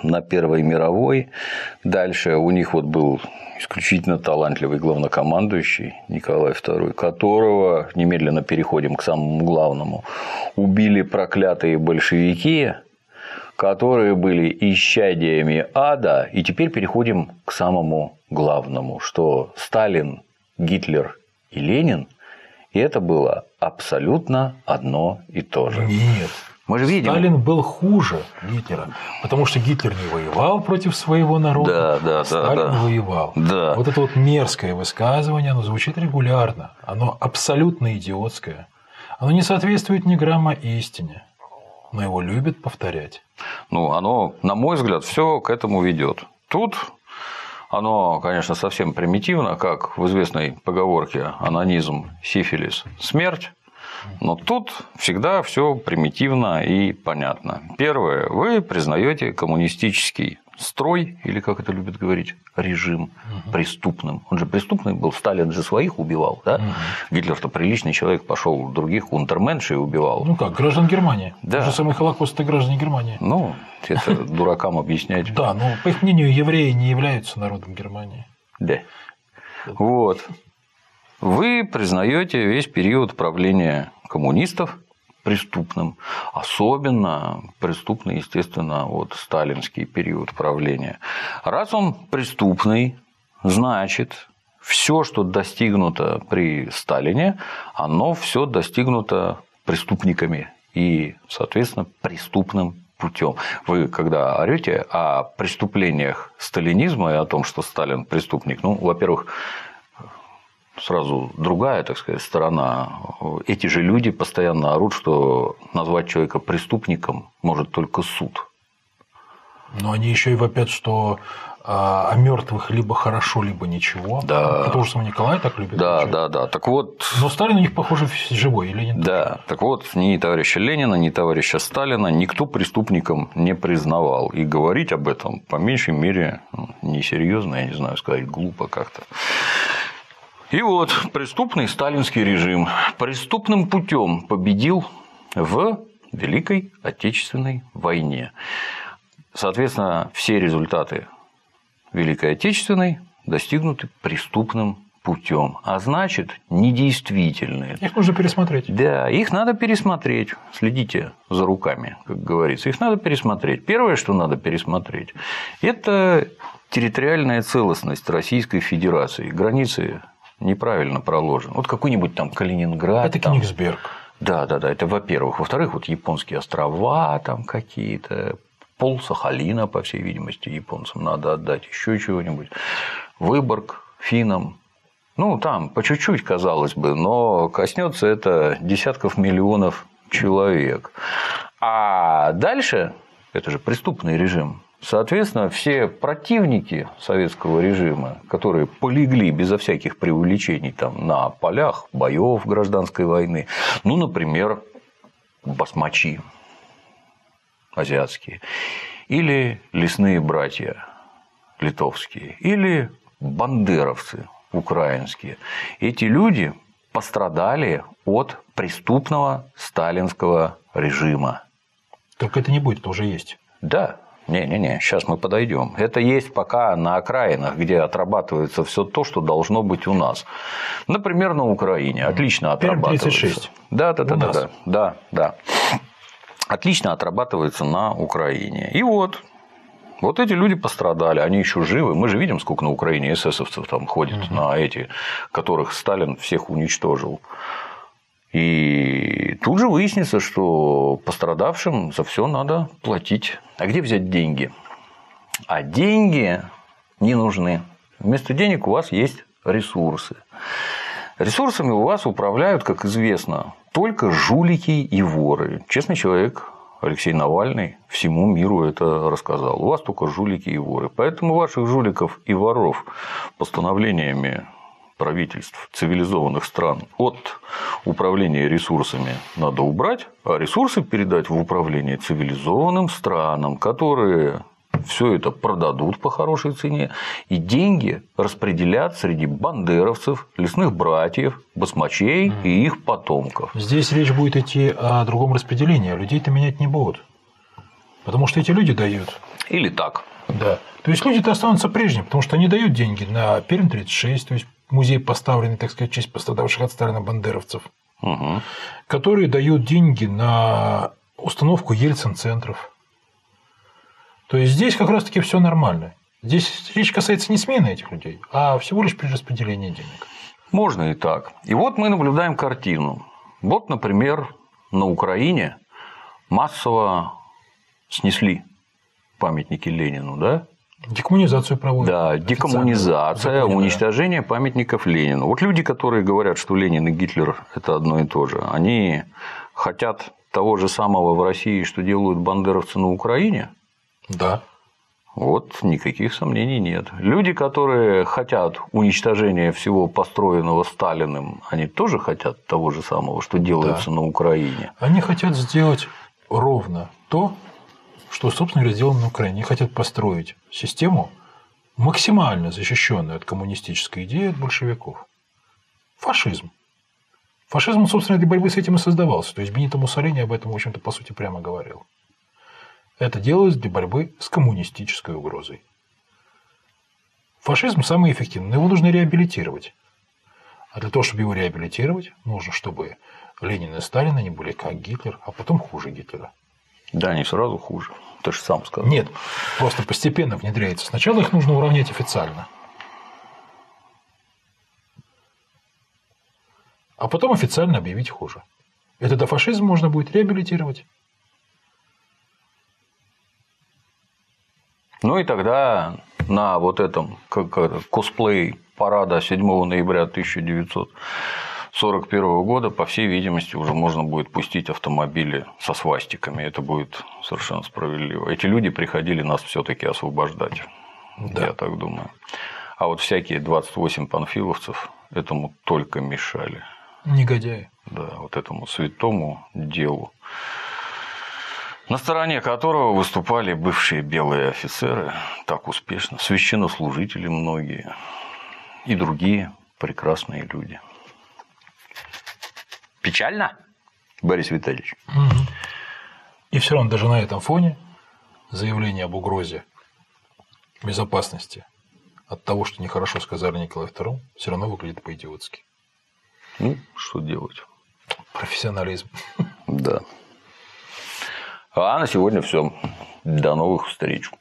на Первой мировой. Дальше у них вот был исключительно талантливый главнокомандующий Николай II, которого, немедленно переходим к самому главному, убили проклятые большевики, которые были исчадиями ада. И теперь переходим к самому главному, что Сталин, Гитлер и Ленин – это было абсолютно одно и то же. Нет. Мы же видим. Сталин был хуже Гитлера, потому что Гитлер не воевал против своего народа, а Сталин воевал. Да. Вот это вот мерзкое высказывание, оно звучит регулярно, оно абсолютно идиотское, оно не соответствует ни грамма истине, но его любят повторять. Ну, оно, на мой взгляд, все к этому ведет. Тут оно, конечно, совсем примитивно, как в известной поговорке «анонизм, сифилис, смерть». Но тут всегда все примитивно и понятно. Первое, вы признаете коммунистический строй, или как это любят говорить, режим преступным. Он же преступный был, Сталин же своих убивал, да? Гитлер-то приличный человек, пошел других унтерменшей убивал. Ну как, граждан Германии. Да. Тот же самый Холокост – это граждане Германии. Ну, это дуракам объяснять. Да, но по их мнению, евреи не являются народом Германии. Да. Вот. Вы признаете весь период правления коммунистов преступным. Особенно преступный, естественно, вот сталинский период правления. Раз он преступный, значит, все, что достигнуто при Сталине, оно все достигнуто преступниками и, соответственно, преступным путем. Вы, когда орете о преступлениях сталинизма и о том, что Сталин преступник, ну, во-первых, сразу другая, так сказать, сторона. Эти же люди постоянно орут, что назвать человека преступником может только суд. Но они еще и вопят, что о мертвых либо хорошо, либо ничего. Да. Потому что Николай так любит. Да. Так вот. Но Сталин у них, похоже, живой, и Ленин. Да. Так вот, ни товарища Ленина, ни товарища Сталина никто преступником не признавал. И говорить об этом, по меньшей мере, несерьезно, я не знаю, сказать глупо как-то. И вот преступный сталинский режим преступным путем победил в Великой Отечественной войне. Соответственно, все результаты Великой Отечественной достигнуты преступным путем, а значит, недействительные. Их нужно пересмотреть. Да, их надо пересмотреть. Следите за руками, как говорится. Их надо пересмотреть. Первое, что надо пересмотреть, это территориальная целостность Российской Федерации. Границы неправильно проложены. Вот какой-нибудь там Калининград. Это там... Кенигсберг. Да, это во-первых. Во-вторых, вот японские острова там какие-то. Пол Сахалина, по всей видимости, японцам надо отдать, еще чего-нибудь. Выборг финнам. Ну, там по чуть-чуть, казалось бы, но коснется это десятков миллионов человек. А дальше, это же преступный режим, соответственно, все противники советского режима, которые полегли безо всяких преувеличений там, на полях боев гражданской войны, ну, например, басмачи азиатские, или лесные братья литовские, или бандеровцы украинские. Эти люди пострадали от преступного сталинского режима. Только это не будет, это уже есть. Да. Не, сейчас мы подойдем. Это есть пока на окраинах, где отрабатывается все то, что должно быть у нас. Например, на Украине. Отлично отрабатывается. 36. Да. Отлично отрабатывается на Украине. И вот эти люди пострадали, они еще живы. Мы же видим, сколько на Украине эсэсовцев там ходит, на эти, которых Сталин всех уничтожил. И тут же выяснится, что пострадавшим за все надо платить. А где взять деньги? А деньги не нужны. Вместо денег у вас есть ресурсы. Ресурсами у вас управляют, как известно, только жулики и воры. Честный человек Алексей Навальный всему миру это рассказал. У вас только жулики и воры. Поэтому ваших жуликов и воров постановлениями правительств цивилизованных стран от управления ресурсами надо убрать, а ресурсы передать в управление цивилизованным странам, которые все это продадут по хорошей цене, и деньги распределят среди бандеровцев, лесных братьев, басмачей и их потомков. Здесь речь будет идти о другом распределении, а людей-то менять не будут. Потому что эти люди дают. Или так. Да. То есть люди-то останутся прежними, потому что они дают деньги на Пермь-36, то есть музей, поставленный, так сказать, в честь пострадавших от Сталина бандеровцев, которые дают деньги на установку Ельцин-центров. То есть здесь как раз-таки все нормально. Здесь речь касается не смены этих людей, а всего лишь перераспределения денег. Можно и так. И вот мы наблюдаем картину. Вот, например, на Украине массово снесли памятники Ленину, да? Декоммунизацию проводят. Да, декоммунизация, уничтожение памятников Ленину. Вот люди, которые говорят, что Ленин и Гитлер – это одно и то же, они хотят того же самого в России, что делают бандеровцы на Украине? Да. Вот никаких сомнений нет. Люди, которые хотят уничтожения всего построенного Сталиным, они тоже хотят того же самого, что делается на Украине. Они хотят сделать ровно то, что, собственно говоря, сделано на Украине. Они хотят построить систему, максимально защищенную от коммунистической идеи, от большевиков. Фашизм. Фашизм, собственно, для борьбы с этим и создавался. То есть Бенито Муссолини об этом, в общем-то, по сути, прямо говорил. Это делалось для борьбы с коммунистической угрозой. Фашизм самый эффективный, но его нужно реабилитировать. А для того, чтобы его реабилитировать, нужно, чтобы Ленин и Сталин не были как Гитлер, а потом хуже Гитлера. Да, не сразу хуже. Ты же сам сказал. Нет, просто постепенно внедряется. Сначала их нужно уравнять официально. А потом официально объявить хуже. И тогда фашизм можно будет реабилитировать. Ну и тогда на вот этом косплей парада 7 ноября 1941 года, по всей видимости, уже можно будет пустить автомобили со свастиками. Это будет совершенно справедливо. Эти люди приходили нас все-таки освобождать. Да. Я так думаю. А вот всякие 28 панфиловцев этому только мешали. Негодяи. Да, вот этому святому делу, на стороне которого выступали бывшие белые офицеры так успешно, священнослужители многие и другие прекрасные люди. Печально, Борис Витальевич? И все равно даже на этом фоне заявление об угрозе безопасности от того, что нехорошо сказали Николаю II, все равно выглядит по-идиотски. Ну, что делать? Профессионализм. Да. А на сегодня все. До новых встреч.